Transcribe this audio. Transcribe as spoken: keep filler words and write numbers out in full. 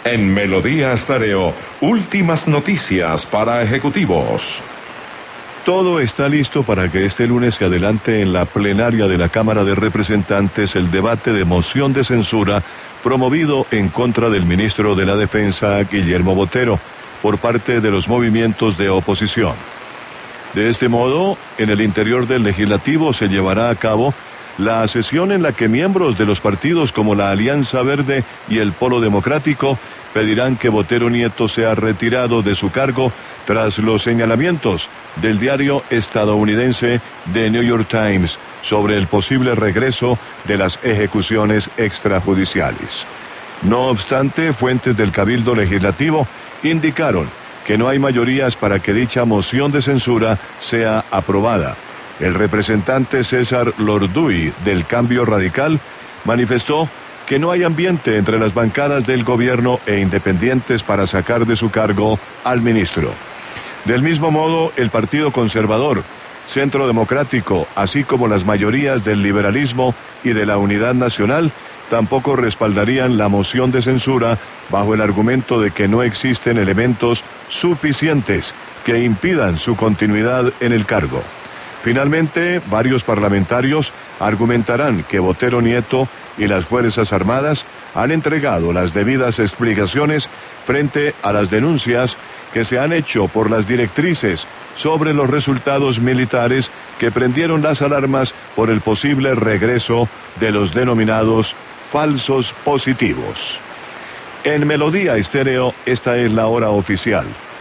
En Melodía Estéreo, últimas noticias para ejecutivos. Todo está listo para que este lunes se adelante en la plenaria de la Cámara de Representantes el debate de moción de censura promovido en contra del ministro de la Defensa, Guillermo Botero, por parte de los movimientos de oposición. De este modo, en el interior del Legislativo se llevará a cabo la sesión en la que miembros de los partidos como la Alianza Verde y el Polo Democrático pedirán que Botero Nieto sea retirado de su cargo tras los señalamientos del diario estadounidense The New York Times sobre el posible regreso de las ejecuciones extrajudiciales. No obstante, fuentes del Cabildo Legislativo indicaron que no hay mayorías para que dicha moción de censura sea aprobada. El representante César Lorduy, del Cambio Radical, manifestó que no hay ambiente entre las bancadas del gobierno e independientes para sacar de su cargo al ministro. Del mismo modo, el Partido Conservador, Centro Democrático, así como las mayorías del liberalismo y de la Unidad Nacional, tampoco respaldarían la moción de censura bajo el argumento de que no existen elementos suficientes que impidan su continuidad en el cargo. Finalmente, varios parlamentarios argumentarán que Botero Nieto y las Fuerzas Armadas han entregado las debidas explicaciones frente a las denuncias que se han hecho por las directrices sobre los resultados militares que prendieron las alarmas por el posible regreso de los denominados falsos positivos. En Melodía Estéreo, esta es la hora oficial.